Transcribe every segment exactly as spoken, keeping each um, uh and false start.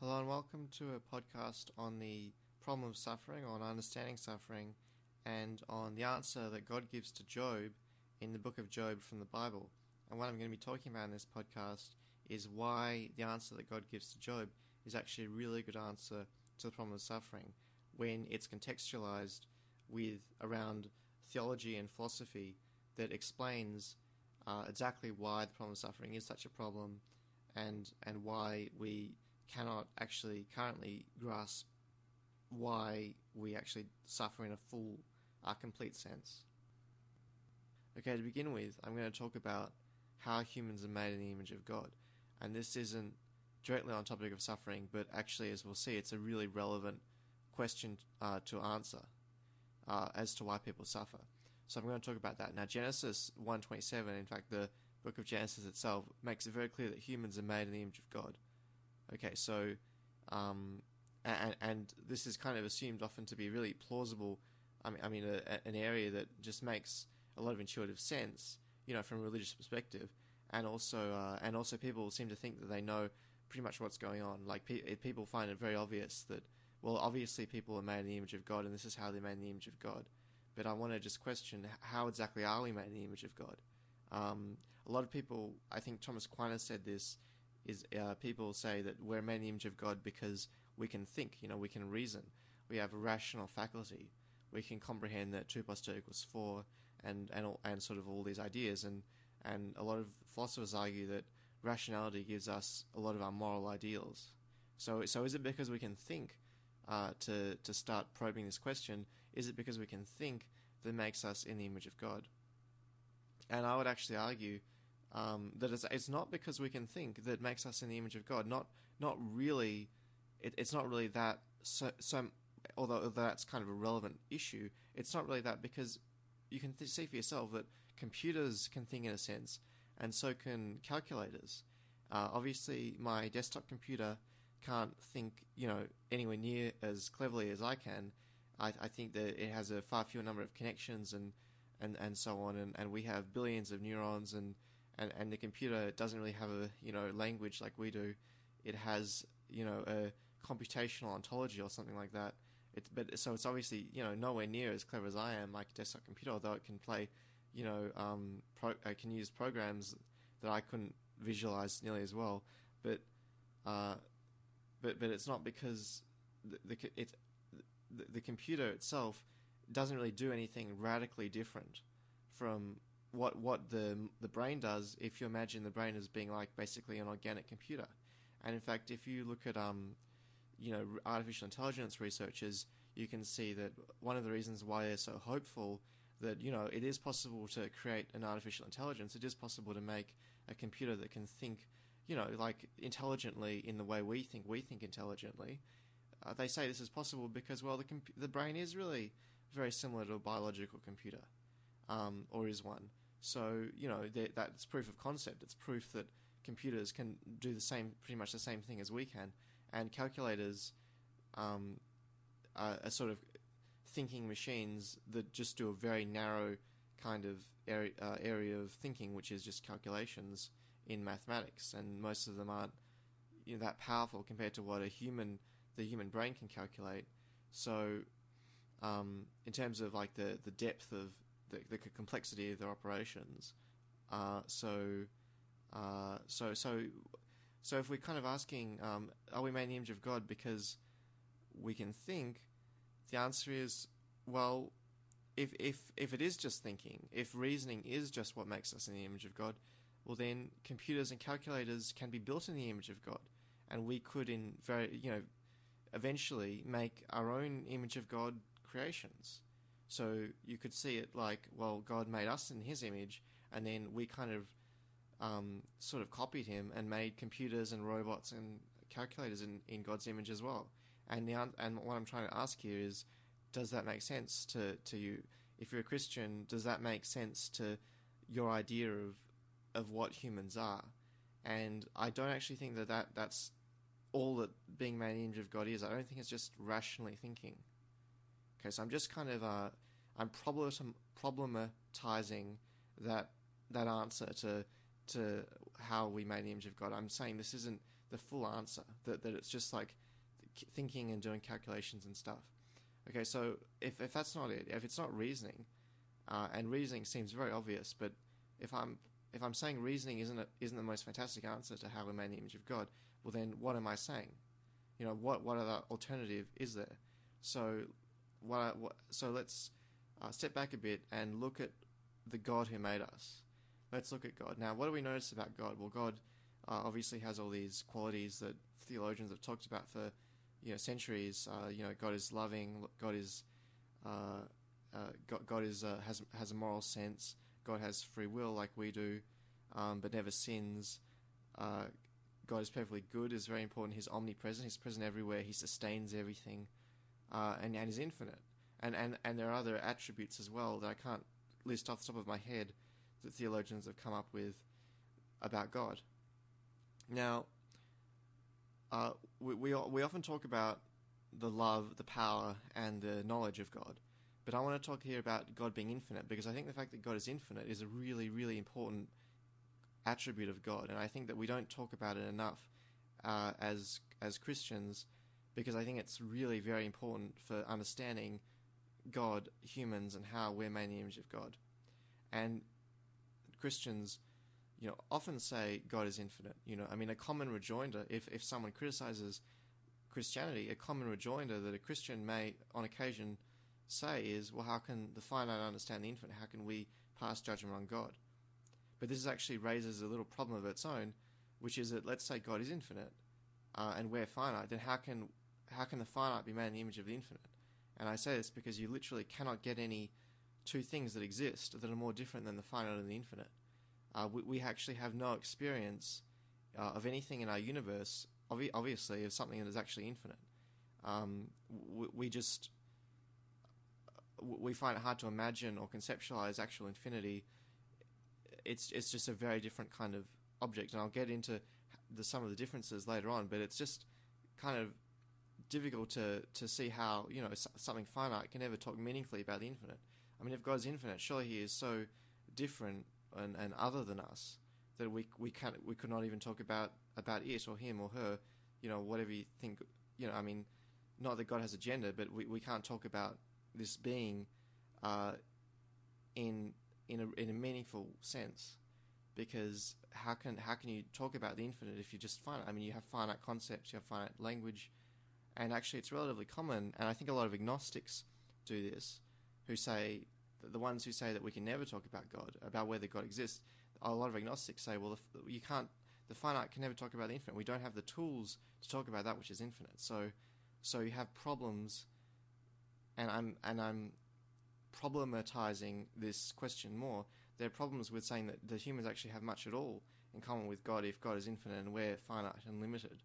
Hello and welcome to a podcast on the problem of suffering, on understanding suffering, and on the answer that God gives to Job in the book of Job from the Bible. And what I'm going to be talking about in this podcast is why the answer that God gives to Job is actually a really good answer to the problem of suffering when it's contextualized with around theology and philosophy that explains uh, exactly why the problem of suffering is such a problem and and why we cannot actually currently grasp why we actually suffer in a full, uh, complete sense. Okay, to begin with, I'm going to talk about how humans are made in the image of God. And this isn't directly on the topic of suffering, but actually, as we'll see, it's a really relevant question uh, to answer uh, as to why people suffer. So I'm going to talk about that. Now, Genesis one twenty-seven, in fact, the book of Genesis itself, makes it very clear that humans are made in the image of God. Okay, so, um, and, and this is kind of assumed often to be really plausible, I mean, I mean a, a, an area that just makes a lot of intuitive sense, you know, from a religious perspective, and also, uh, and also people seem to think that they know pretty much what's going on. Like, pe- people find it very obvious that, well, obviously people are made in the image of God, and this is how they're made in the image of God. But I want to just question, how exactly are we made in the image of God? Um, a lot of people, I think Thomas Aquinas said this, is uh, people say that we're made in the image of God because we can think, you know, we can reason. We have a rational faculty. We can comprehend that two plus two equals four and, and, all, and sort of all these ideas. And, and a lot of philosophers argue that rationality gives us a lot of our moral ideals. So, so is it because we can think uh, to, to start probing this question? Is it because we can think that makes us in the image of God? And I would actually argue Um, that it's, it's not because we can think that makes us in the image of God. Not not really. It, it's not really that. So, so although, although that's kind of a relevant issue, it's not really that because you can th- see for yourself that computers can think in a sense, and so can calculators. Uh, obviously, my desktop computer can't think, you know, anywhere near as cleverly as I can. I, I think that it has a far fewer number of connections and and, and so on, and, and we have billions of neurons and. And, and the computer doesn't really have a, you know, language like we do. It has, you know, a computational ontology or something like that. It's, but so it's obviously, you know, nowhere near as clever as I am, like a desktop computer, although it can play, you know, um, pro, uh, can use programs that I couldn't visualize nearly as well. But, uh, but, but it's not because the, the, it, the, the computer itself doesn't really do anything radically different from what what the the brain does if you imagine the brain as being like basically an organic computer. And in fact, if you look at um you know artificial intelligence researchers, you can see that one of the reasons why they're so hopeful that, you know, it is possible to create an artificial intelligence, it is possible to make a computer that can think, you know, like intelligently in the way we think we think intelligently. Uh, they say this is possible because, well, the comp- the brain is really very similar to a biological computer. Um, or is one. So, you know, that's proof of concept. It's proof that computers can do the same, pretty much the same thing as we can. And calculators um, are, are sort of thinking machines that just do a very narrow kind of area, uh, area of thinking, which is just calculations in mathematics. And most of them aren't, you know, that powerful compared to what a human, the human brain can calculate. So, um, in terms of like the, the depth of The, the complexity of their operations. Uh, so, uh, so, so, so, if we're kind of asking, um, are we made in the image of God because we can think? The answer is, well, if if if it is just thinking, if reasoning is just what makes us in the image of God, well, then computers and calculators can be built in the image of God, and we could, in very, you know, eventually make our own image of God creations. So you could see it like, well, God made us in His image, and then we kind of um, sort of copied Him and made computers and robots and calculators in, in God's image as well. And the and what I'm trying to ask here is, does that make sense to, to you? If you're a Christian, does that make sense to your idea of of what humans are? And I don't actually think that, that that's all that being made in the image of God is. I don't think it's just rationally thinking. Okay, so I'm just kind of uh, I'm problematizing that that answer to to how we made the image of God. I'm saying this isn't the full answer, that, that it's just like thinking and doing calculations and stuff. Okay, so if, if that's not it, if it's not reasoning, uh, and reasoning seems very obvious, but if I'm if I'm saying reasoning isn't a, isn't the most fantastic answer to how we're made in the image of God, well then what am I saying? You know, what what other alternative is there? So what, I, what so let's uh, step back a bit and look at the God who made us. Let's look at God. Now, what do we notice about God? Well, God uh, obviously has all these qualities that theologians have talked about for you know centuries. Uh, you know, God is loving. God is uh, uh, God, God is uh, has has a moral sense. God has free will like we do, um, but never sins. Uh, God is perfectly good, is very important. He's omnipresent. He's present everywhere. He sustains everything, uh, and and is infinite. And, and and there are other attributes as well that I can't list off the top of my head that theologians have come up with about God. Now, uh, we we we often talk about the love, the power, and the knowledge of God. But I want to talk here about God being infinite, because I think the fact that God is infinite is a really, really important attribute of God, and I think that we don't talk about it enough uh, as as Christians, because I think it's really very important for understanding God, humans, and how we're made in the image of God. And Christians, you know, often say God is infinite. You know, I mean, a common rejoinder, if if someone criticizes Christianity, a common rejoinder that a Christian may, on occasion, say is, well, how can the finite understand the infinite? How can we pass judgment on God? But this actually raises a little problem of its own, which is that let's say God is infinite, uh, and we're finite. Then how can how can the finite be made in the image of the infinite? And I say this because you literally cannot get any two things that exist that are more different than the finite and the infinite. Uh, we, we actually have no experience uh, of anything in our universe, obvi- obviously, of something that is actually infinite. Um, we, we just we find it hard to imagine or conceptualize actual infinity. It's it's just a very different kind of object, and I'll get into the, some of the differences later on, but it's just kind of difficult to, to see how, you know, something finite can ever talk meaningfully about the infinite. I mean, if God's infinite, surely he is so different and, and other than us that we we can't we could not even talk about, about it or him or her, you know, whatever you think, you know, I mean, not that God has a gender, but we, we can't talk about this being uh, in in a in a meaningful sense, because how can how can you talk about the infinite if you're just finite? I mean, you have finite concepts, you have finite language, and actually it's relatively common, and I think a lot of agnostics do this, who say, the ones who say that we can never talk about God, about whether God exists. A lot of agnostics say, well, the, you can't, the finite can never talk about the infinite. We don't have the tools to talk about that which is infinite. So, so you have problems, and I'm and I'm problematizing this question more. There are problems with saying that the humans actually have much at all in common with God if God is infinite and we're finite and limited.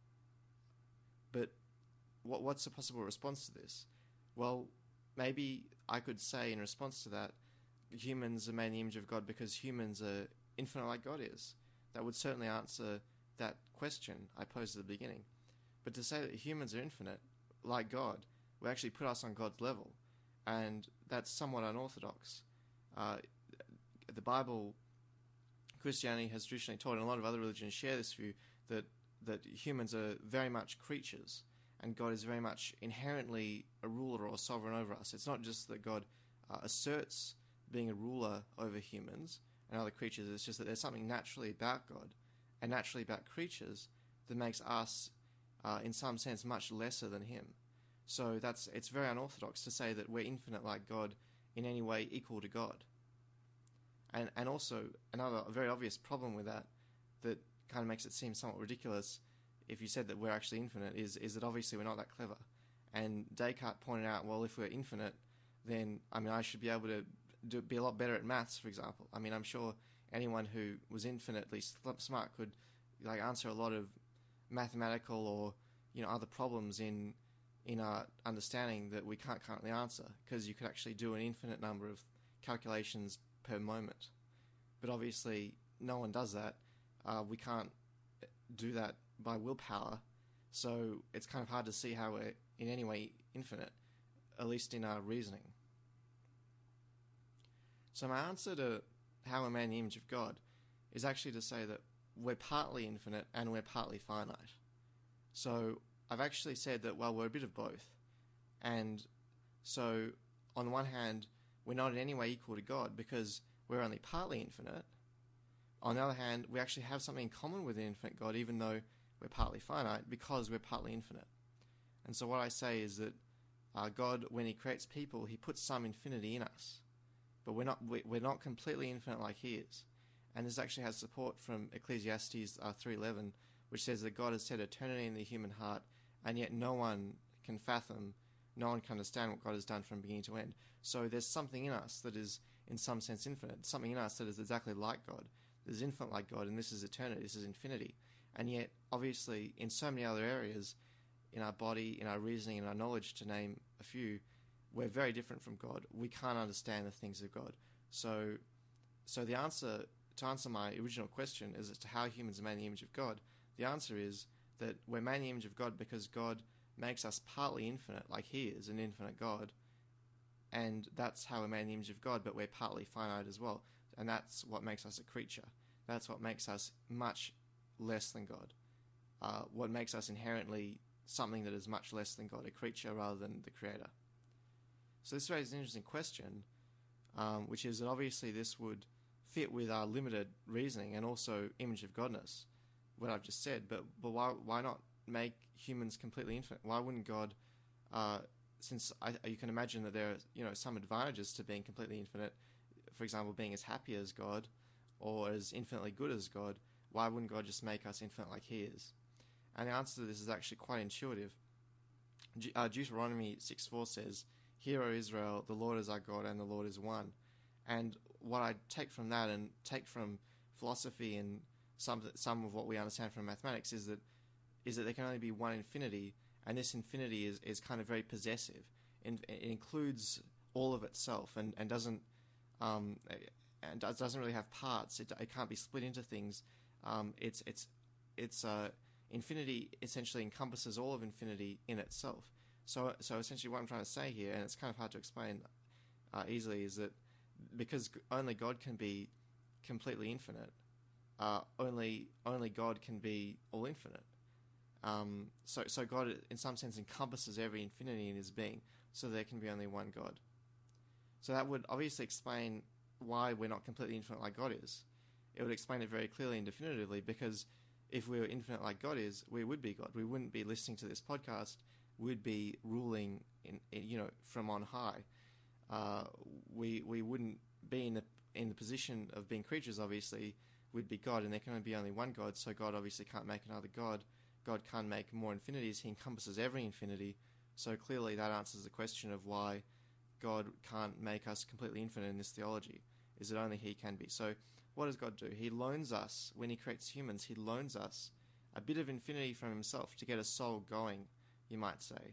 But what what's a possible response to this? Well, maybe I could say in response to that, humans are made in the image of God because humans are infinite like God is. That would certainly answer that question I posed at the beginning. But to say that humans are infinite like God would actually put us on God's level, and that's somewhat unorthodox. Uh, the Bible, Christianity has traditionally taught, and a lot of other religions share this view, that that humans are very much creatures, and God is very much inherently a ruler or a sovereign over us. It's not just that God uh, asserts being a ruler over humans and other creatures, it's just that there's something naturally about God and naturally about creatures that makes us, uh, in some sense, much lesser than him. So that's it's very unorthodox to say that we're infinite like God, in any way equal to God. And and also, another very obvious problem with that, that kind of makes it seem somewhat ridiculous if you said that we're actually infinite, is is that obviously we're not that clever. And Descartes pointed out, well, if we're infinite, then, I mean, I should be able to do, be a lot better at maths, for example. I mean, I'm sure anyone who was infinitely smart could, like, answer a lot of mathematical or, you know, other problems in in our understanding that we can't currently answer, because you could actually do an infinite number of calculations per moment. But obviously, no one does that. Uh, we can't do that by willpower, so it's kind of hard to see how we're in any way infinite, at least in our reasoning. So my answer to how we're made in the image of God is actually to say that we're partly infinite and we're partly finite. So I've actually said that, well, we're a bit of both. And so on the one hand, we're not in any way equal to God because we're only partly infinite. On the other hand, we actually have something in common with an infinite God, even though we're partly finite, because we're partly infinite. And so what I say is that uh, God, when he creates people, he puts some infinity in us. But we're not we're not completely infinite like he is. And this actually has support from Ecclesiastes uh, three eleven, which says that God has set eternity in the human heart, and yet no one can fathom, no one can understand what God has done from beginning to end. So there's something in us that is, in some sense, infinite. Something in us that is exactly like God. That is infinite like God, and this is eternity, this is infinity. And yet, obviously, in so many other areas, in our body, in our reasoning, in our knowledge, to name a few, we're very different from God. We can't understand the things of God. So, so the answer, to answer my original question, is as to how humans are made in the image of God, the answer is that we're made in the image of God because God makes us partly infinite, like he is an infinite God, and that's how we're made in the image of God, but we're partly finite as well, and that's what makes us a creature. That's what makes us much less than God. Uh, what makes us inherently something that is much less than God, a creature rather than the creator. So this raises an interesting question, um, which is that obviously this would fit with our limited reasoning and also image of Godness, what I've just said, but but why why not make humans completely infinite? Why wouldn't God, uh, since I, you can imagine that there are you know some advantages to being completely infinite, for example, being as happy as God or as infinitely good as God, why wouldn't God just make us infinite like he is? And the answer to this is actually quite intuitive. De- uh, Deuteronomy six four says, "Hear, O Israel, the Lord is our God and the Lord is one." And what I take from that and take from philosophy and some some of what we understand from mathematics is that is that there can only be one infinity, and this infinity is, is kind of very possessive. It, it includes all of itself and, and doesn't um, and doesn't really have parts. It, it can't be split into things. Um, it's it's it's uh, infinity essentially encompasses all of infinity in itself. So so essentially what I'm trying to say here, and it's kind of hard to explain uh, easily, is that because only God can be completely infinite, uh, only only God can be all infinite. Um, so so God, in some sense, encompasses every infinity in his being, so there can be only one God. So that would obviously explain why we're not completely infinite like God is. It would explain it very clearly and definitively, because if we were infinite like God is, we would be God. We wouldn't be listening to this podcast. We'd be ruling, in, in you know, from on high. Uh, we we wouldn't be in the in the position of being creatures. Obviously, we'd be God, and there can only be only one God. So God obviously can't make another God. God can't make more infinities. He encompasses every infinity. So clearly, that answers the question of why God can't make us completely infinite in this theology. Is that only he can be? So what does God do? He loans us, when he creates humans, he loans us a bit of infinity from himself to get a soul going, you might say,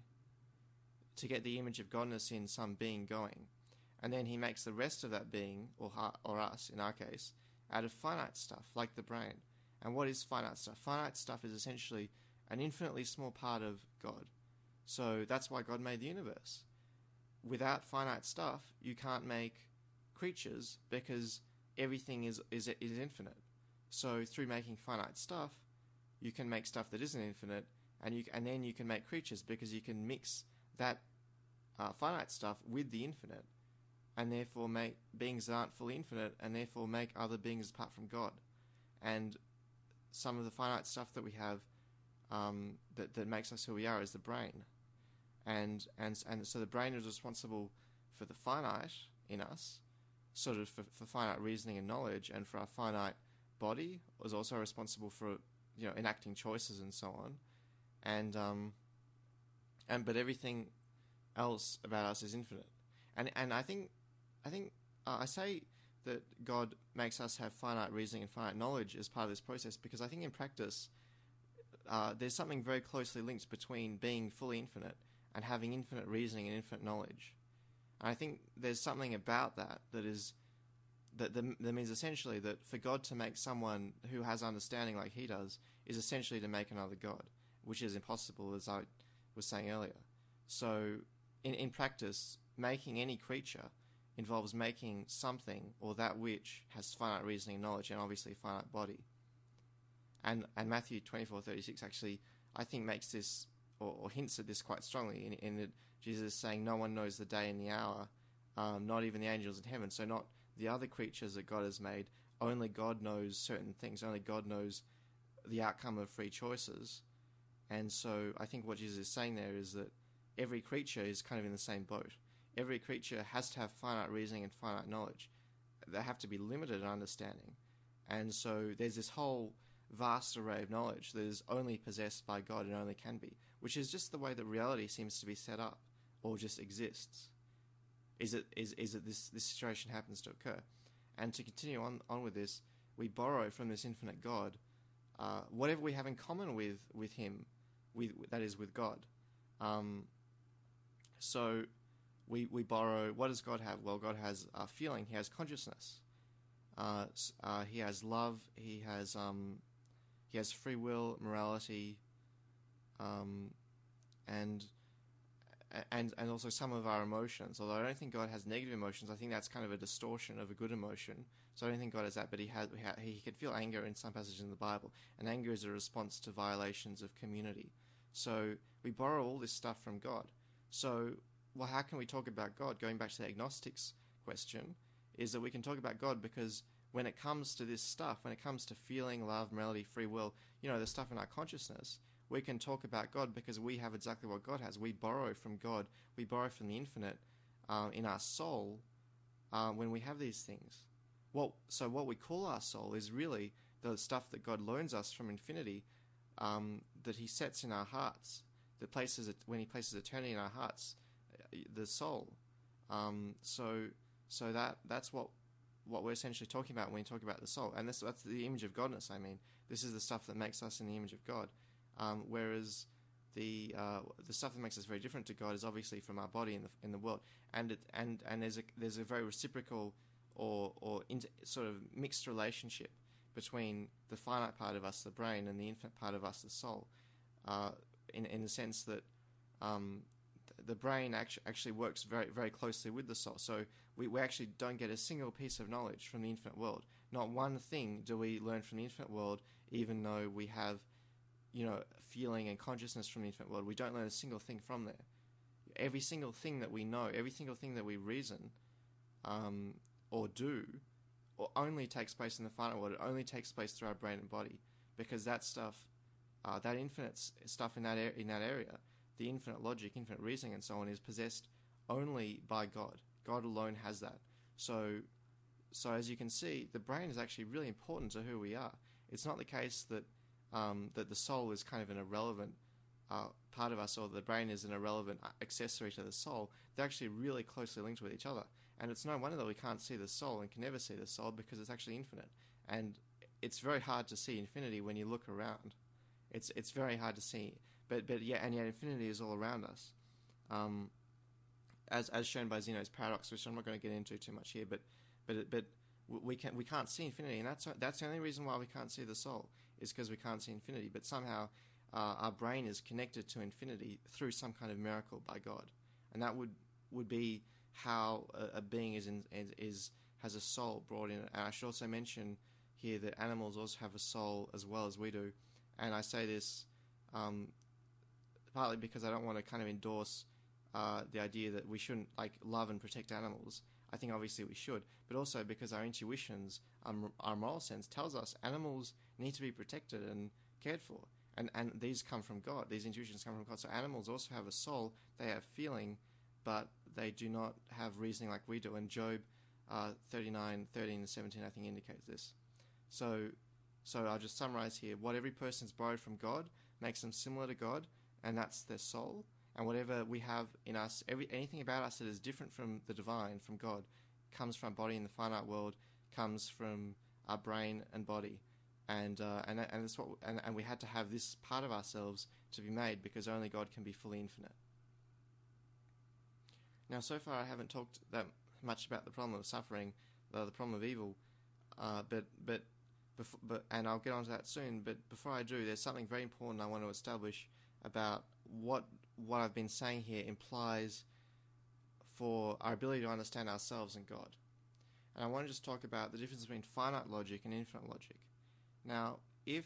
to get the image of Godness in some being going. And then he makes the rest of that being, or or us in our case, out of finite stuff, like the brain. And what is finite stuff? Finite stuff is essentially an infinitely small part of God. So that's why God made the universe. Without finite stuff, you can't make creatures, because everything is, is is infinite. So through making finite stuff, you can make stuff that isn't infinite, and you and then you can make creatures, because you can mix that uh, finite stuff with the infinite, and therefore make beings that aren't fully infinite, and therefore make other beings apart from God. And some of the finite stuff that we have um, that that makes us who we are is the brain, and and and so the brain is responsible for the finite in us, sort of for, for finite reasoning and knowledge, and for our finite body was also responsible for you know enacting choices and so on, and um, and but everything else about us is infinite, and and I think I think uh, I say that God makes us have finite reasoning and finite knowledge as part of this process, because I think in practice uh, there's something very closely linked between being fully infinite and having infinite reasoning and infinite knowledge. And I think there's something about that that is that, that that means essentially that for God to make someone who has understanding like he does is essentially to make another God, which is impossible, as I was saying earlier. So in, in practice, making any creature involves making something or that which has finite reasoning and knowledge, and obviously a finite body. And and Matthew twenty-four thirty-six actually, I think, makes this, or, or hints at this quite strongly, in, in that Jesus is saying no one knows the day and the hour, um, not even the angels in heaven. So not the other creatures that God has made. Only God knows certain things. Only God knows the outcome of free choices. And so I think what Jesus is saying there is that every creature is kind of in the same boat. Every creature has to have finite reasoning and finite knowledge. They have to be limited in understanding. And so there's this whole vast array of knowledge that is only possessed by God and only can be, which is just the way that reality seems to be set up, or just exists. Is it is is that this, this situation happens to occur. And to continue on, on with this, we borrow from this infinite God uh, whatever we have in common with, with him, with that is with God. Um, so we we borrow, what does God have? Well, God has a feeling, he has consciousness. Uh, uh, he has love, he has um, he has free will, morality, um, and and and also some of our emotions. Although I don't think God has negative emotions, I think that's kind of a distortion of a good emotion. So I don't think God has that, but he has he can feel anger in some passages in the Bible, and anger is a response to violations of community. So we borrow all this stuff from God. So, well, how can we talk about God? Going back to the agnostics question, is that we can talk about God because when it comes to this stuff, when it comes to feeling, love, morality, free will, you know, the stuff in our consciousness, we can talk about God because we have exactly what God has. We borrow from God. We borrow from the infinite um, in our soul uh, when we have these things. Well, so what we call our soul is really the stuff that God loans us from infinity, um, that he sets in our hearts, that places it, when he places eternity in our hearts, the soul. Um, so so that that's what what we're essentially talking about when we talk about the soul. And this, that's the image of Godness, I mean. This is the stuff that makes us in the image of God. Um, whereas the uh, the stuff that makes us very different to God is obviously from our body in the in the world. And it, and and there's a there's a very reciprocal or or inter, sort of mixed relationship between the finite part of us, the brain, and the infinite part of us, the soul. Uh, in in the sense that um, the brain actually actually works very very closely with the soul. So we, we actually don't get a single piece of knowledge from the infinite world. Not one thing do we learn from the infinite world, even though we have, you know, feeling and consciousness from the infinite world. We don't learn a single thing from there. Every single thing that we know, every single thing that we reason um, or do, or only takes place in the finite world. It only takes place through our brain and body, because that stuff, uh, that infinite stuff in that er- in that area, the infinite logic, infinite reasoning, and so on, is possessed only by God. God alone has that. So, so as you can see, the brain is actually really important to who we are. It's not the case that um, that the soul is kind of an irrelevant uh, part of us, or the brain is an irrelevant accessory to the soul. They're actually really closely linked with each other. And it's no wonder that we can't see the soul and can never see the soul, because it's actually infinite. And it's very hard to see infinity when you look around. It's it's very hard to see. But but yeah, and yet infinity is all around us. Um, as as shown by Zeno's paradox, which I'm not going to get into too much here, but but but we can we can't see infinity, and that's that's the only reason why we can't see the soul, is because we can't see infinity. But somehow uh, our brain is connected to infinity through some kind of miracle by God, and that would would be how a, a being is in, is has a soul brought in. And I should also mention here that animals also have a soul as well as we do, and I say this um, partly because I don't want to kind of endorse uh, the idea that we shouldn't like love and protect animals. I think obviously we should, but also because our intuitions, um, our moral sense tells us animals need to be protected and cared for, and and these come from God. These intuitions come from God. So animals also have a soul; they have feeling, but they do not have reasoning like we do. And Job uh, thirty-nine, thirteen to seventeen, I think, indicates this. So, so I'll just summarize here. What every person's borrowed from God makes them similar to God, and that's their soul. And whatever we have in us, every anything about us that is different from the divine, from God, comes from our body in the finite world, comes from our brain and body. And uh, and and that's what and, and we had to have this part of ourselves to be made, because only God can be fully infinite. Now, so far I haven't talked that much about the problem of suffering, the, the problem of evil, uh, but but before, but and I'll get onto that soon. But before I do, there's something very important I want to establish about what what I've been saying here implies for our ability to understand ourselves and God. And I want to just talk about the difference between finite logic and infinite logic. Now, if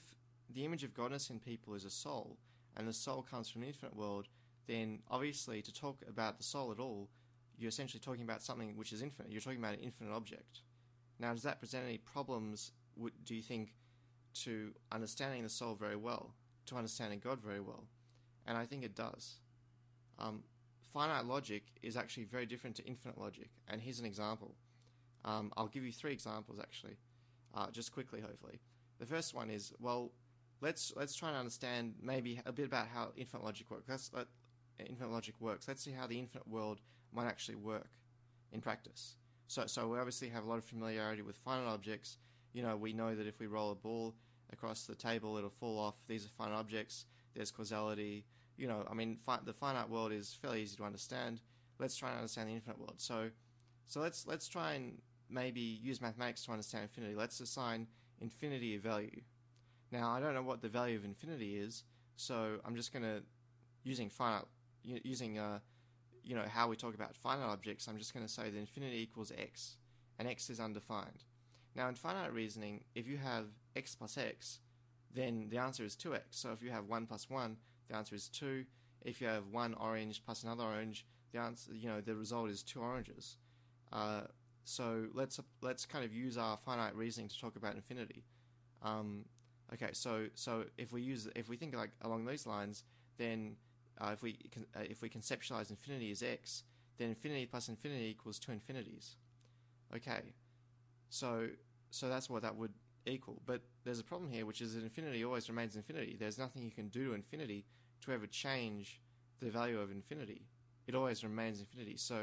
the image of godness in people is a soul, and the soul comes from the infinite world, then obviously to talk about the soul at all, you're essentially talking about something which is infinite. You're talking about an infinite object. Now, does that present any problems, do you think, to understanding the soul very well, to understanding God very well? And I think it does. Um, finite logic is actually very different to infinite logic, and here's an example. Um, I'll give you three examples, actually, uh, just quickly, hopefully. The first one is, well, let's let's try and understand maybe a bit about how infinite logic works. Let's, let, infinite logic works. Let's see how the infinite world might actually work in practice. So, so we obviously have a lot of familiarity with finite objects. You know, we know that if we roll a ball across the table, it'll fall off. These are finite objects. There's causality. You know, I mean, fi- the finite world is fairly easy to understand. Let's try and understand the infinite world. So, so let's let's try and maybe use mathematics to understand infinity. Let's assign infinity a value. Now, I don't know what the value of infinity is, so I'm just going to, using finite, using uh, you know, how we talk about finite objects, I'm just going to say that infinity equals x, and x is undefined. Now, in finite reasoning, if you have x plus x, then the answer is two x. So if you have one plus one, the answer is two. If you have one orange plus another orange, the answer, you know, the result is two oranges. Uh, so let's let's kind of use our finite reasoning to talk about infinity. Um, okay, so so if we use if we think like along these lines, then uh, if we can, uh, if we conceptualize infinity as x, then infinity plus infinity equals two infinities. Okay, so so that's what that would equal. But there's a problem here, which is that infinity always remains infinity. There's nothing you can do to infinity to ever change the value of infinity. It always remains infinity. So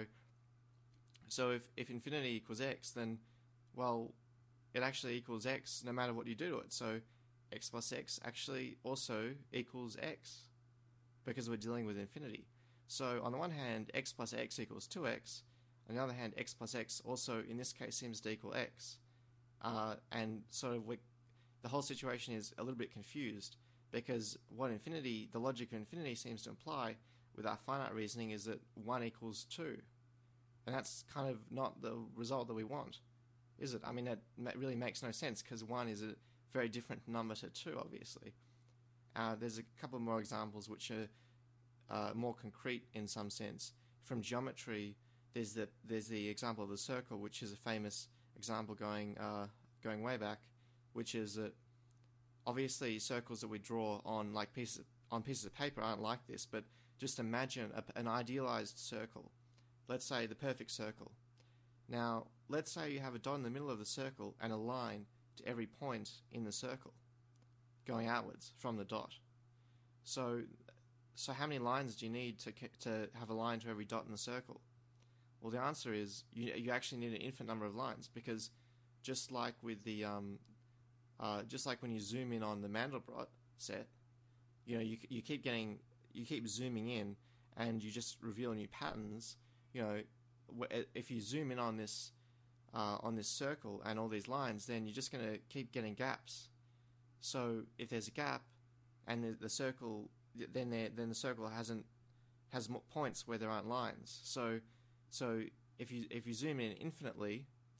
so if, if infinity equals x, then, well, it actually equals x no matter what you do to it. So x plus x actually also equals x because we're dealing with infinity. So on the one hand, x plus x equals two x. On the other hand, x plus x also, in this case, seems to equal x. Uh, and sort of we, the whole situation is a little bit confused because what infinity, the logic of infinity seems to imply with our finite reasoning is that one equals two. And that's kind of not the result that we want, is it? I mean, that really makes no sense because one is a very different number to two, obviously. Uh, there's a couple more examples which are uh, more concrete in some sense. From geometry, there's the there's the example of the circle, which is a famous example going uh, going way back, which is that obviously circles that we draw on like pieces on pieces of paper aren't like this, but just imagine a, an idealized circle. Let's say the perfect circle. Now, let's say you have a dot in the middle of the circle and a line to every point in the circle, going outwards from the dot. So, so how many lines do you need to to have a line to every dot in the circle? Well, the answer is you you actually need an infinite number of lines because, just like with the um, uh, just like when you zoom in on the Mandelbrot set, you know you you keep getting you keep zooming in and you just reveal new patterns. You know, if you zoom in on this uh, on this circle and all these lines, then you're just going to keep getting gaps. So if there's a gap, and the, the circle, then there, then the circle hasn't has more points where there aren't lines. So so if you if you zoom in infinitely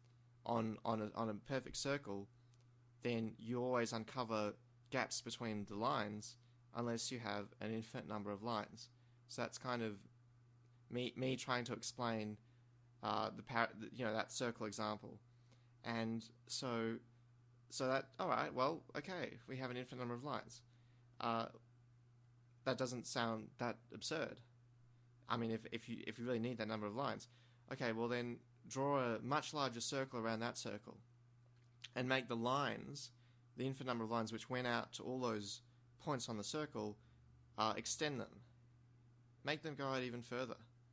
on on a, on a perfect circle, then you always uncover gaps between the lines unless you have an infinite number of lines. So that's kind of me me trying to explain uh, the par- you know that circle example, and so so that all right, well, okay, we have an infinite number of lines. Uh, that doesn't sound that absurd. I mean, if if you if you really need that number of lines, okay, well then draw a much larger circle around that circle, and make the lines, the infinite number of lines which went out to all those points on the circle, uh, extend them, make them go out even further.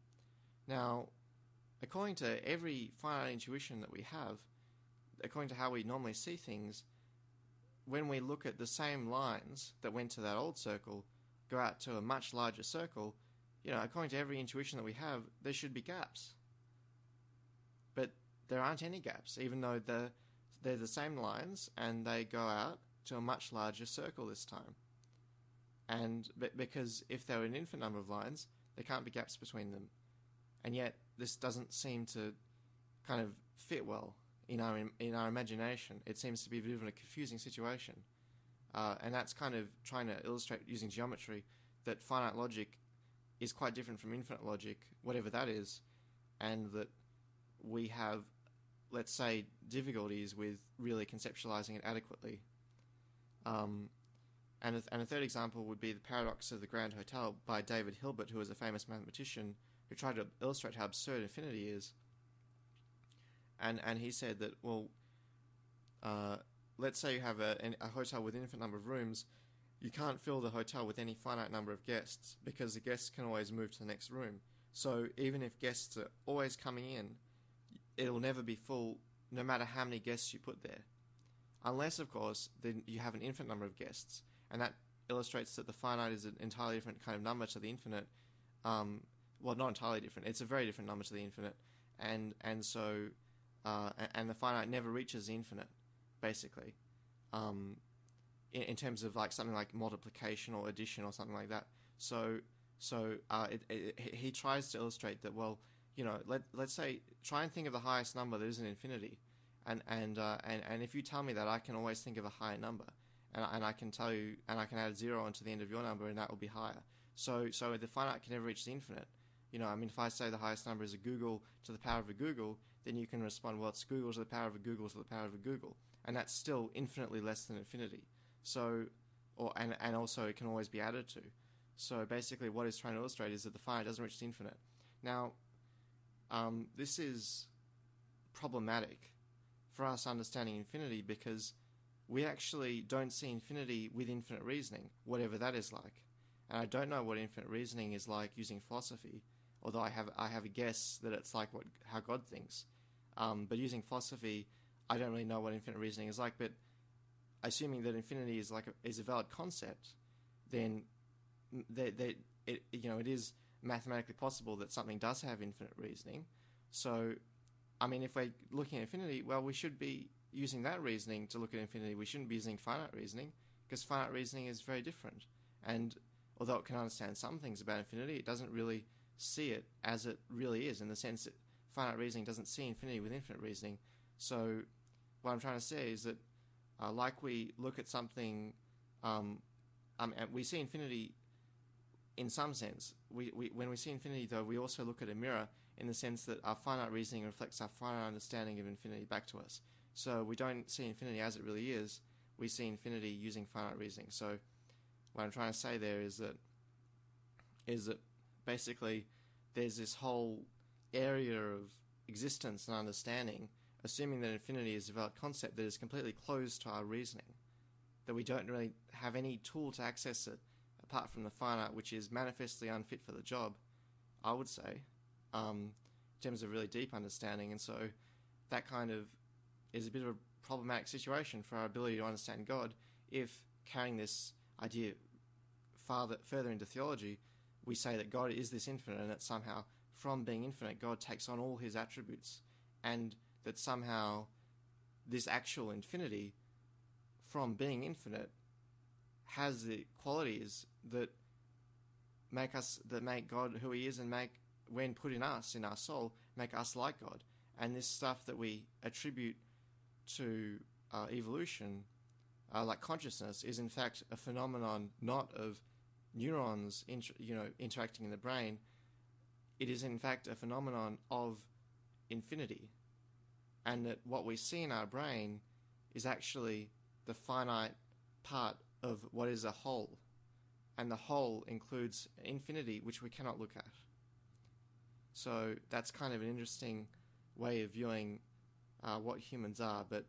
Now, according to every finite intuition that we have, according to how we normally see things, when we look at the same lines that went to that old circle, go out to a much larger circle, you know, according to every intuition that we have, there should be gaps. But there aren't any gaps, even though the, they're the same lines and they go out to a much larger circle this time. And because if there were an infinite number of lines, there can't be gaps between them. And yet, this doesn't seem to kind of fit well in our in our imagination. It seems to be a bit of a confusing situation. Uh, and that's kind of trying to illustrate using geometry that finite logic is quite different from infinite logic, whatever that is, and that we have, let's say, difficulties with really conceptualizing it adequately. Um, and, a, and a third example would be the paradox of the Grand Hotel by David Hilbert, who was a famous mathematician who tried to illustrate how absurd infinity is. And and he said that, well, uh, let's say you have a, a hotel with an infinite number of rooms. You can't fill the hotel with any finite number of guests because the guests can always move to the next room. So even if guests are always coming in, it'll never be full no matter how many guests you put there. Unless, of course, then you have an infinite number of guests. And that illustrates that the finite is an entirely different kind of number to the infinite. Um, well, not entirely different. It's a very different number to the infinite. And and so, uh, and the finite never reaches the infinite, basically. Um, in, in terms of like something like multiplication or addition or something like that. So, so uh, it, it, he tries to illustrate that, well, you know, let, let's say, try and think of the highest number that isn't infinity. And and, uh, and and if you tell me that, I can always think of a higher number. And, and I can tell you, and I can add zero onto the end of your number, and that will be higher. So so the finite can never reach the infinite. You know, I mean, if I say the highest number is a Google to the power of a Google, then you can respond, well, it's Google to the power of a Google to the power of a Google. And that's still infinitely less than infinity. So, or and, and also it can always be added to. So basically what he's trying to illustrate is that the finite doesn't reach the infinite. Now, um, this is problematic for us understanding infinity because we actually don't see infinity with infinite reasoning, whatever that is like. And I don't know what infinite reasoning is like using philosophy, although I have I have a guess that it's like what how God thinks. Um, but using philosophy, I don't really know what infinite reasoning is like. But assuming that infinity is like a, is a valid concept, then they, they, it you know it is mathematically possible that something does have infinite reasoning. So, I mean, if we're looking at infinity, well, we should be using that reasoning to look at infinity. We shouldn't be using finite reasoning because finite reasoning is very different. And although it can understand some things about infinity, it doesn't really see it as it really is, in the sense that finite reasoning doesn't see infinity with infinite reasoning. So what I'm trying to say is that uh, like we look at something, um, um, and we see infinity in some sense. We, we when we see infinity, though, we also look at a mirror in the sense that our finite reasoning reflects our finite understanding of infinity back to us. So we don't see infinity as it really is. We see infinity using finite reasoning. So what I'm trying to say there is that is that basically there's this whole area of existence and understanding, assuming that infinity is a valid concept, that is completely closed to our reasoning, that we don't really have any tool to access it apart from the finite, which is manifestly unfit for the job, I would say, um, in terms of really deep understanding. And so that kind of is a bit of a problematic situation for our ability to understand God if, carrying this idea farther, further into theology, we say that God is this infinite and that somehow from being infinite God takes on all his attributes, and that somehow this actual infinity from being infinite has the qualities that make us, that make God who he is, and make, when put in us, in our soul, make us like God. And this stuff that we attribute to uh, evolution, uh, like consciousness, is in fact a phenomenon not of neurons inter- you know, interacting in the brain. It is in fact a phenomenon of infinity. And that what we see in our brain is actually the finite part of what is a whole. And the whole includes infinity, which we cannot look at. So that's kind of an interesting way of viewing uh, what humans are. But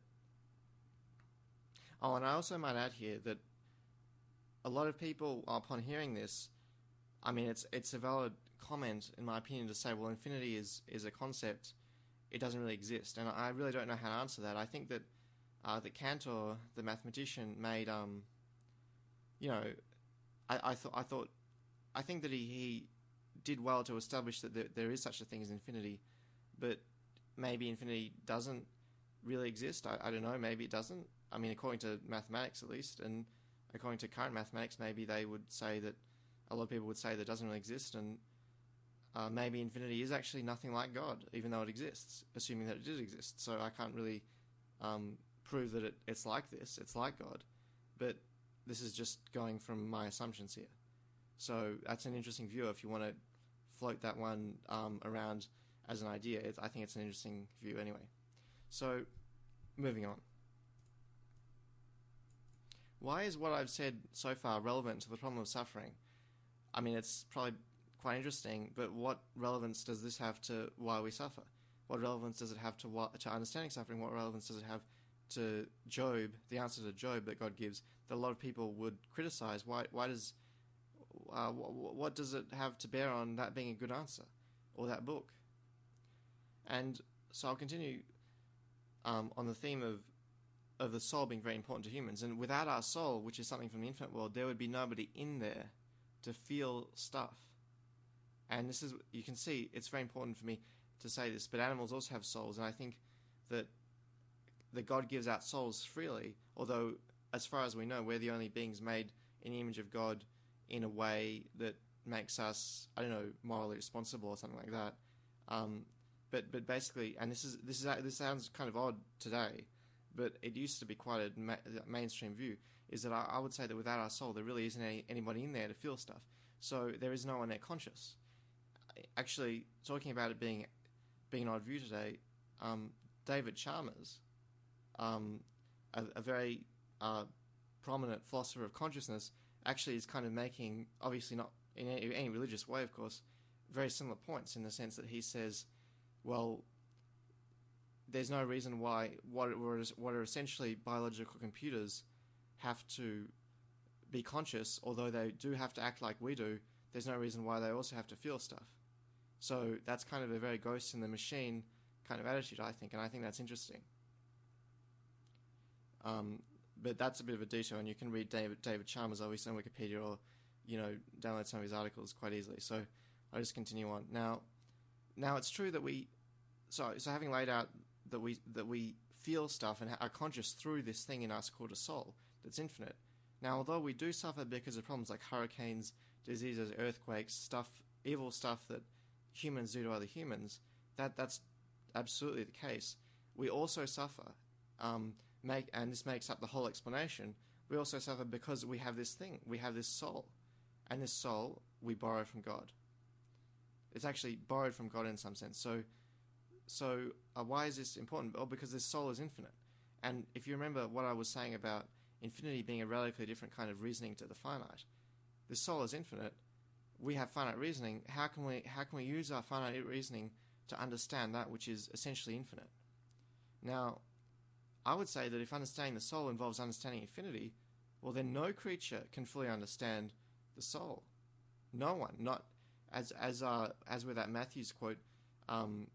oh, and I also might add here that a lot of people, upon hearing this, I mean, it's it's a valid comment, in my opinion, to say, well, infinity is, is a concept, it doesn't really exist. And I really don't know how to answer that. I think that uh, that Cantor, the mathematician, made, um, you know, I, I thought I thought I think that he, he did well to establish that there, there is such a thing as infinity, but maybe infinity doesn't really exist. I, I don't know. Maybe it doesn't. I mean, according to mathematics, at least, and according to current mathematics, maybe they would say that a lot of people would say that it doesn't really exist, and uh, maybe infinity is actually nothing like God, even though it exists, assuming that it did exist. So I can't really um, prove that it, it's like this. It's like God, but this is just going from my assumptions here. So that's an interesting view if you want to float that one um, around as an idea. It's, I think it's an interesting view anyway. So, moving on. Why is what I've said so far relevant to the problem of suffering? I mean, it's probably quite interesting, but what relevance does this have to why we suffer? What relevance does it have to what, to understanding suffering? What relevance does it have to Job, the answer to Job that God gives, that a lot of people would criticize? Why, why does, uh, what, what does it have to bear on that being a good answer, or that book? And so I'll continue um, on the theme of of the soul being very important to humans. And without our soul, which is something from the infinite world, there would be nobody in there to feel stuff. And this is, you can see, it's very important for me to say this, but animals also have souls, and I think that that God gives out souls freely, although as far as we know, we're the only beings made in the image of God in a way that makes us, I don't know, morally responsible or something like that. Um, but but basically, and this is this is this sounds kind of odd today, but it used to be quite a ma- mainstream view, is that I, I would say that without our soul, there really isn't any, anybody in there to feel stuff. So there is no one there conscious. Actually, talking about it being being an odd view today, um, David Chalmers, um, a, a very uh, prominent philosopher of consciousness, actually is kind of making, obviously not in any, any religious way, of course, very similar points in the sense that he says, well, there's no reason why what are, what are essentially biological computers have to be conscious, although they do have to act like we do. There's no reason why they also have to feel stuff. So that's kind of a very ghost in the machine kind of attitude, I think, and I think that's interesting. Um, but that's a bit of a detour, and you can read David David Chalmers obviously on Wikipedia, or you know, download some of his articles quite easily. So I'll just continue on. Now, now it's true that we, so so having laid out that we that we feel stuff and are conscious through this thing in us called a soul that's infinite. Now, although we do suffer because of problems like hurricanes, diseases, earthquakes, stuff, evil stuff that humans do to other humans, that that's absolutely the case. We also suffer, um, make, and this makes up the whole explanation. We also suffer because we have this thing, we have this soul, and this soul we borrow from God. It's actually borrowed from God in some sense. So, so uh, why is this important? Well, because this soul is infinite, and if you remember what I was saying about infinity being a radically different kind of reasoning to the finite, this soul is infinite. We have finite reasoning. How can we how can we use our finite reasoning to understand that which is essentially infinite? Now, I would say that if understanding the soul involves understanding infinity, well, then no creature can fully understand the soul. No one. Not as as uh, as with that Matthews quote. Um,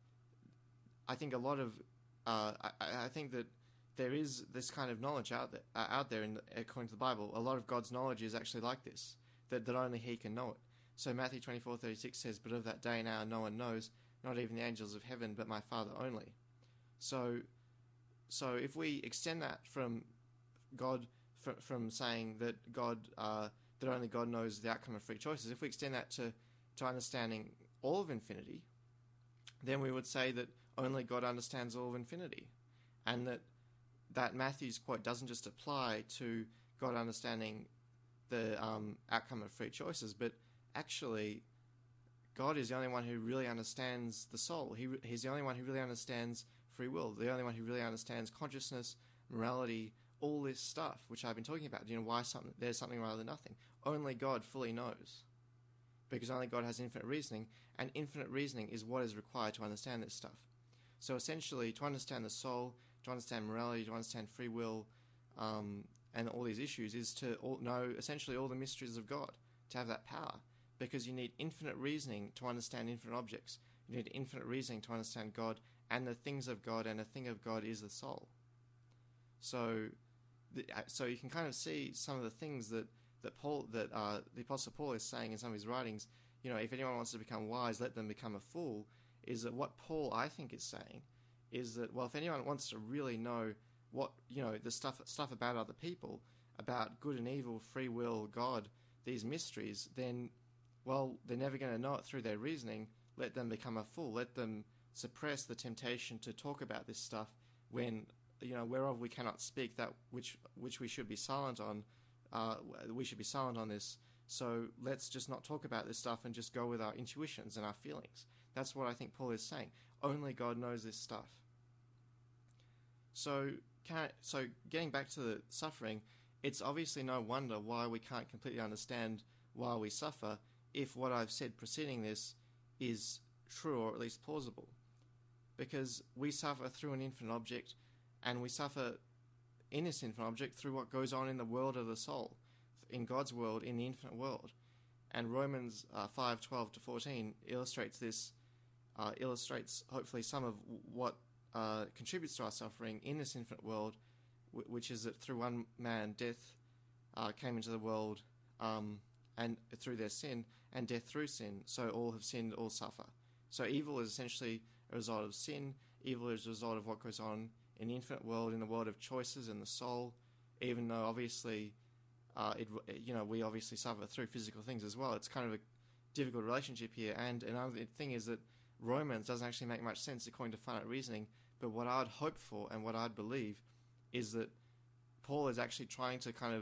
I think a lot of uh, I, I think that there is this kind of knowledge out there, uh, out there in the, according to the Bible. A lot of God's knowledge is actually like this, that, that only He can know it. So Matthew twenty-four thirty-six says, "But of that day and hour no one knows, not even the angels of heaven, but my Father only." So, so if we extend that from God, from, from saying that God, uh, that only God knows the outcome of free choices, if we extend that to, to understanding all of infinity, then we would say that only God understands all of infinity, and that that Matthew's quote doesn't just apply to God understanding the um, outcome of free choices, but actually God is the only one who really understands the soul. He He's the only one who really understands free will, the only one who really understands consciousness, morality, all this stuff, which I've been talking about. You know, why something there's something rather than nothing. Only God fully knows, because only God has infinite reasoning, and infinite reasoning is what is required to understand this stuff. So essentially, to understand the soul, to understand morality, to understand free will, um, and all these issues, is to all, know essentially all the mysteries of God, to have that power, because you need infinite reasoning to understand infinite objects. You need infinite reasoning to understand God and the things of God, and the thing of God is the soul. So, the, so you can kind of see some of the things that that Paul, that uh, the Apostle Paul is saying in some of his writings. You know, if anyone wants to become wise, let them become a fool. Is that what Paul, I think, is saying? Is that, well, if anyone wants to really know what, you know, the stuff stuff about other people, about good and evil, free will, God, these mysteries, then, well, they're never going to know it through their reasoning. Let them become a fool. Let them suppress the temptation to talk about this stuff when, you know, whereof we cannot speak, that which which we should be silent on, uh, we should be silent on this. So let's just not talk about this stuff and just go with our intuitions and our feelings. That's what I think Paul is saying. Only God knows this stuff. So, can I, so getting back to the suffering, it's obviously no wonder why we can't completely understand why we suffer if what I've said preceding this is true, or at least plausible. Because we suffer through an infinite object, and we suffer in this infinite object through what goes on in the world of the soul, in God's world, in the infinite world. And Romans uh, five twelve to fourteen illustrates this, uh, illustrates hopefully some of what uh, contributes to our suffering in this infinite world, w- which is that through one man death uh, came into the world, um, and through their sin, and death through sin, so all have sinned, all suffer. So evil is essentially a result of sin. Evil is a result of what goes on in the infinite world, in the world of choices and the soul, even though obviously uh, it, you know, we obviously suffer through physical things as well. It's kind of a difficult relationship here. And another thing is that Romans doesn't actually make much sense according to finite reasoning, but what I'd hope for and what I'd believe is that Paul is actually trying to kind of,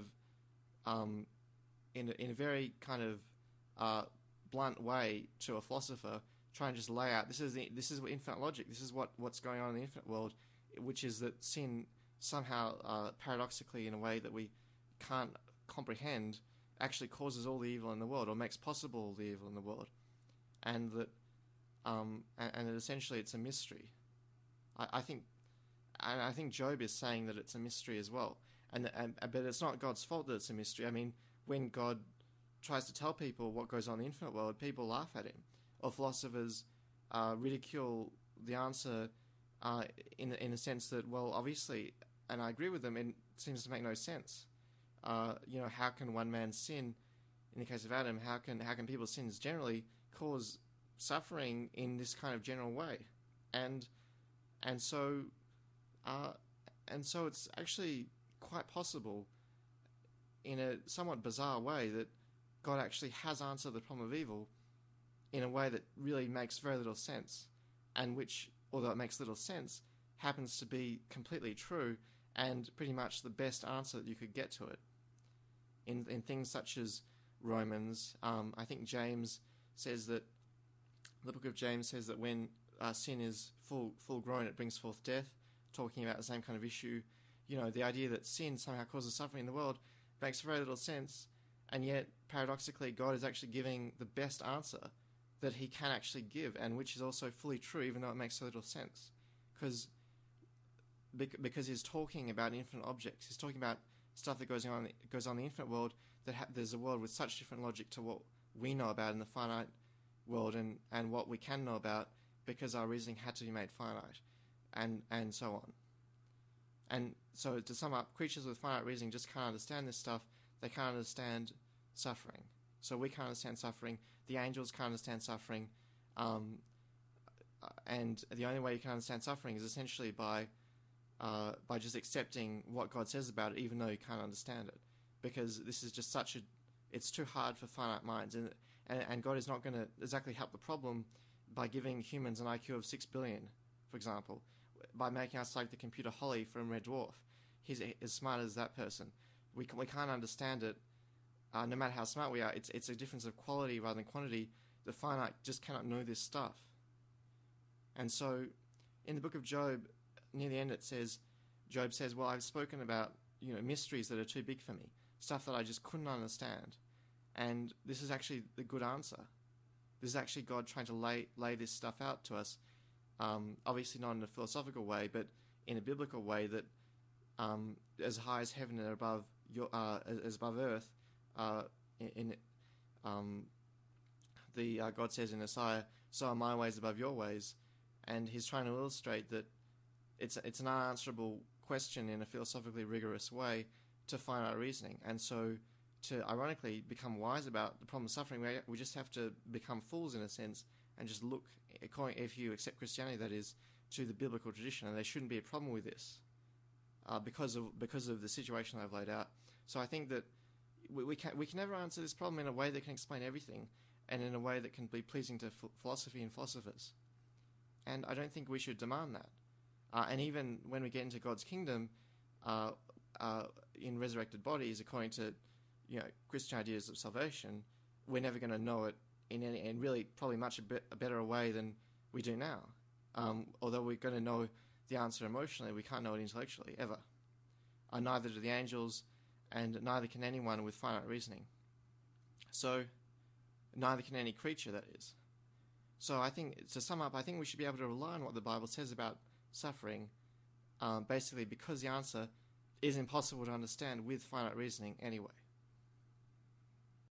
um, in, a, in a very kind of uh, blunt way to a philosopher, try and just lay out, this is the, this is infinite logic, this is what, what's going on in the infinite world, which is that sin somehow, uh, paradoxically, in a way that we can't comprehend, actually causes all the evil in the world, or makes possible all the evil in the world, and that, um, and, and that essentially it's a mystery. I, I think, and I think Job is saying that it's a mystery as well, and, and but it's not God's fault that it's a mystery. I mean, when God tries to tell people what goes on in the infinite world, people laugh at him, or philosophers uh, ridicule the answer uh, in in the sense that, well, obviously, and I agree with them, it seems to make no sense. Uh, you know, how can one man's sin, in the case of Adam, how can how can people's sins generally cause suffering in this kind of general way? And and so uh, and so it's actually quite possible, in a somewhat bizarre way, that God actually has answered the problem of evil in a way that really makes very little sense, and which, although it makes little sense, happens to be completely true and pretty much the best answer that you could get to it. In in things such as Romans, um, I think James says that, the book of James says that when uh, sin is full full grown, it brings forth death, talking about the same kind of issue. You know, the idea that sin somehow causes suffering in the world makes very little sense, and yet, paradoxically, God is actually giving the best answer that he can actually give, and which is also fully true, even though it makes so little sense. Because because he's talking about infinite objects. He's talking about stuff that goes on goes on in the infinite world, that ha- there's a world with such different logic to what we know about in the finite world, and, and what we can know about, because our reasoning had to be made finite, and, and so on. And so, to sum up, creatures with finite reasoning just can't understand this stuff. They can't understand suffering. So we can't understand suffering. The angels can't understand suffering. Um, and the only way you can understand suffering is essentially by uh, by just accepting what God says about it, even though you can't understand it. Because this is just such a... It's too hard for finite minds. And, and, and God is not going to exactly help the problem by giving humans an I Q of six billion, for example, by making us like the computer Holly from Red Dwarf. He's as smart as that person. We, can, we can't understand it. Uh, no matter how smart we are, it's it's a difference of quality rather than quantity. The finite just cannot know this stuff. And so, in the book of Job, near the end it says, Job says, well, I've spoken about, you know, mysteries that are too big for me, stuff that I just couldn't understand. And this is actually the good answer. This is actually God trying to lay lay this stuff out to us, um, obviously not in a philosophical way, but in a biblical way, that um, as high as heaven and above your, uh, as above earth, Uh, in, in um, the uh, God says in Isaiah, so are my ways above your ways, and he's trying to illustrate that it's it's an unanswerable question in a philosophically rigorous way to finite reasoning. And so, to ironically become wise about the problem of suffering, we we just have to become fools in a sense and just look, if you accept Christianity, that is, to the biblical tradition, and there shouldn't be a problem with this uh, because of because of the situation I've laid out. So I think that We, we can we can never answer this problem in a way that can explain everything, and in a way that can be pleasing to ph- philosophy and philosophers. And I don't think we should demand that. Uh, and even when we get into God's kingdom, uh, uh, in resurrected bodies, according to you know, Christian ideas of salvation, we're never going to know it in any, in really probably much a, bit, a better way than we do now. Um, although we're going to know the answer emotionally, we can't know it intellectually, ever. Uh, neither do the angels, and neither can anyone with finite reasoning. So, neither can any creature, that is. So I think, to sum up, I think we should be able to rely on what the Bible says about suffering, um, basically because the answer is impossible to understand with finite reasoning anyway.